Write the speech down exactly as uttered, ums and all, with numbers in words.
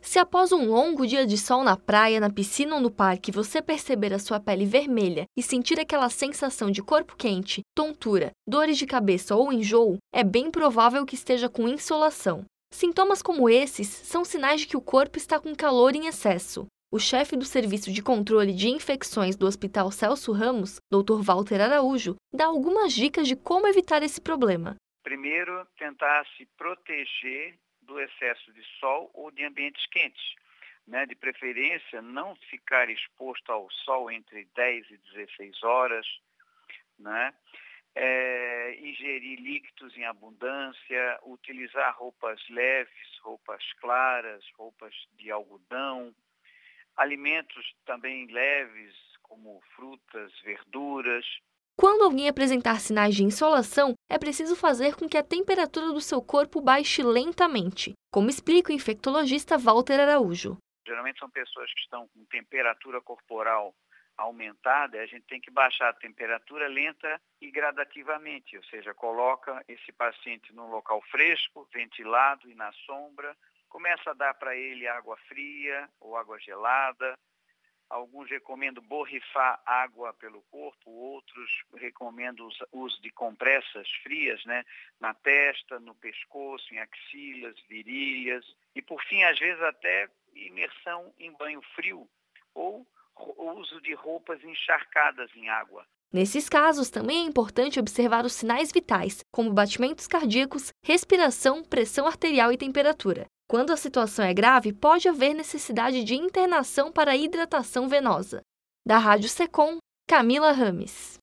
Se após um longo dia de sol na praia, na piscina ou no parque você perceber a sua pele vermelha e sentir aquela sensação de corpo quente, tontura, dores de cabeça ou enjoo, é bem provável que esteja com insolação. Sintomas como esses são sinais de que o corpo está com calor em excesso. O chefe do Serviço de Controle de Infecções do Hospital Celso Ramos, doutor Walter Araújo, dá algumas dicas de como evitar esse problema. Primeiro, tentar se proteger do excesso de sol ou de ambientes quentes, né? De preferência, não ficar exposto ao sol entre dez e dezesseis horas, né? É, ingerir líquidos em abundância, utilizar roupas leves, roupas claras, roupas de algodão, alimentos também leves, como frutas, verduras. Quando alguém apresentar sinais de insolação, é preciso fazer com que a temperatura do seu corpo baixe lentamente, como explica o infectologista Walter Araújo. Geralmente são pessoas que estão com temperatura corporal aumentada, a gente tem que baixar a temperatura lenta e gradativamente, ou seja, coloca esse paciente num local fresco, ventilado e na sombra, começa a dar para ele água fria ou água gelada. Alguns recomendam borrifar água pelo corpo, outros recomendam o uso de compressas frias, né, na testa, no pescoço, em axilas, virilhas. E, por fim, às vezes até imersão em banho frio ou o uso de roupas encharcadas em água. Nesses casos, também é importante observar os sinais vitais, como batimentos cardíacos, respiração, pressão arterial e temperatura. Quando a situação é grave, pode haver necessidade de internação para hidratação venosa. Da Rádio Secom, Camila Rames.